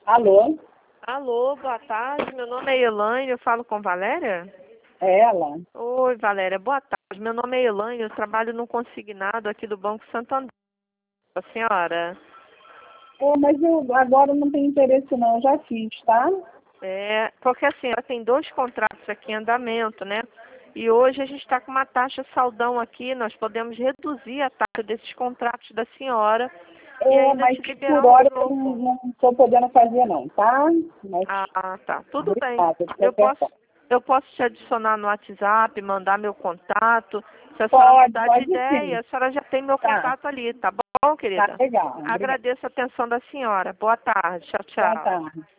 Alô? Alô, boa tarde. Meu nome é Elaine, eu falo com Valéria? É ela? Oi, Valéria, boa tarde. Meu nome é Elaine, eu trabalho no consignado aqui do Banco Santander. A senhora? Mas eu agora não tenho interesse não, eu já fiz, tá? Porque assim, ela tem 2 contratos aqui em andamento, né? E hoje a gente está com uma taxa saldão aqui, nós podemos reduzir a taxa desses contratos da senhora e ainda Mas te por liberar um hora eu novo. não estou podendo fazer não, tá? Mas Ah, tá. Tudo bem. obrigada, de Eu qualquer posso, forma. eu posso te adicionar no WhatsApp, mandar meu contato. Se a senhora mudar de Pode ideia, sim. a senhora já tem meu Tá, contato ali, tá bom, tá querida? legal. Obrigada. Agradeço a atenção da senhora. Boa tarde. Tchau, Boa tchau. tarde.